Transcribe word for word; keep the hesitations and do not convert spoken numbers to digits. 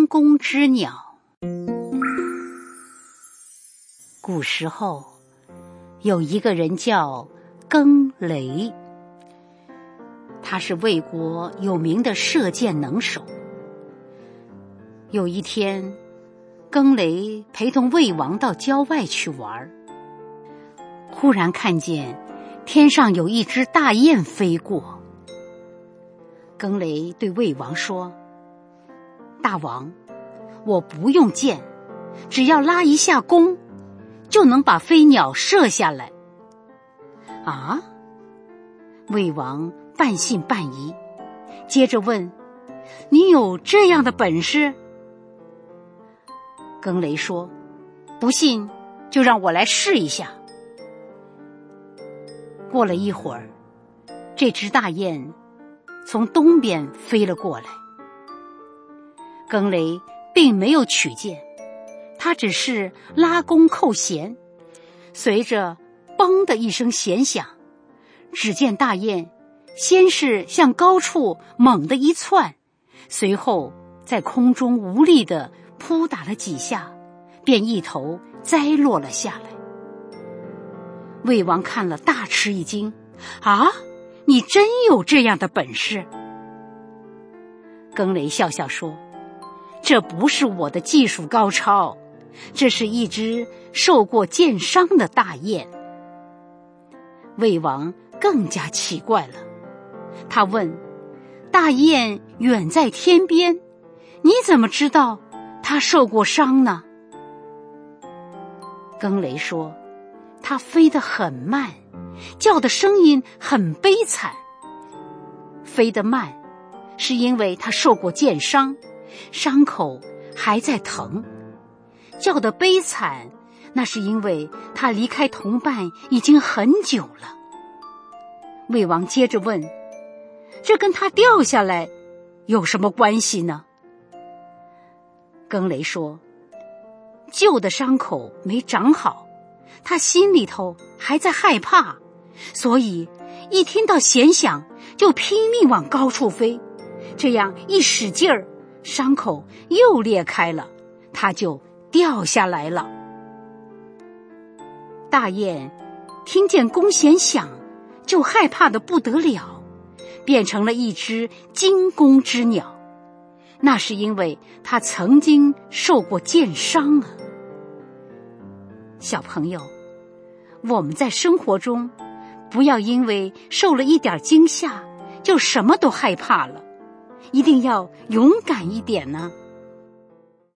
惊弓之鸟。古时候有一个人叫更雷，他是魏国有名的射箭能手。有一天，更雷陪同魏王到郊外去玩，忽然看见天上有一只大雁飞过。更雷对魏王说：大王，我不用箭，只要拉一下弓，就能把飞鸟射下来。啊？魏王半信半疑，接着问：你有这样的本事？更雷说：不信就让我来试一下。过了一会儿，这只大雁从东边飞了过来。更雷并没有取箭，他只是拉弓扣弦，随着嘣的一声弦响，只见大雁先是向高处猛地一窜，随后在空中无力地扑打了几下，便一头栽落了下来。魏王看了大吃一惊：啊，你真有这样的本事？更雷笑笑说：这不是我的技术高超，这是一只受过箭伤的大雁。魏王更加奇怪了，他问：大雁远在天边，你怎么知道它受过伤呢？更雷说：它飞得很慢，叫的声音很悲惨。飞得慢是因为它受过箭伤，伤口还在疼；叫得悲惨，那是因为它离开同伴已经很久了。魏王接着问：这跟它掉下来有什么关系呢？更雷说：旧的伤口没长好，他心里头还在害怕，所以一听到弦响就拼命往高处飞，这样一使劲儿，伤口又裂开了，他就掉下来了。大雁听见弓弦响，就害怕得不得了，变成了一只惊弓之鸟。那是因为他曾经受过箭伤啊。小朋友，我们在生活中不要因为受了一点惊吓就什么都害怕了，一定要勇敢一点呢。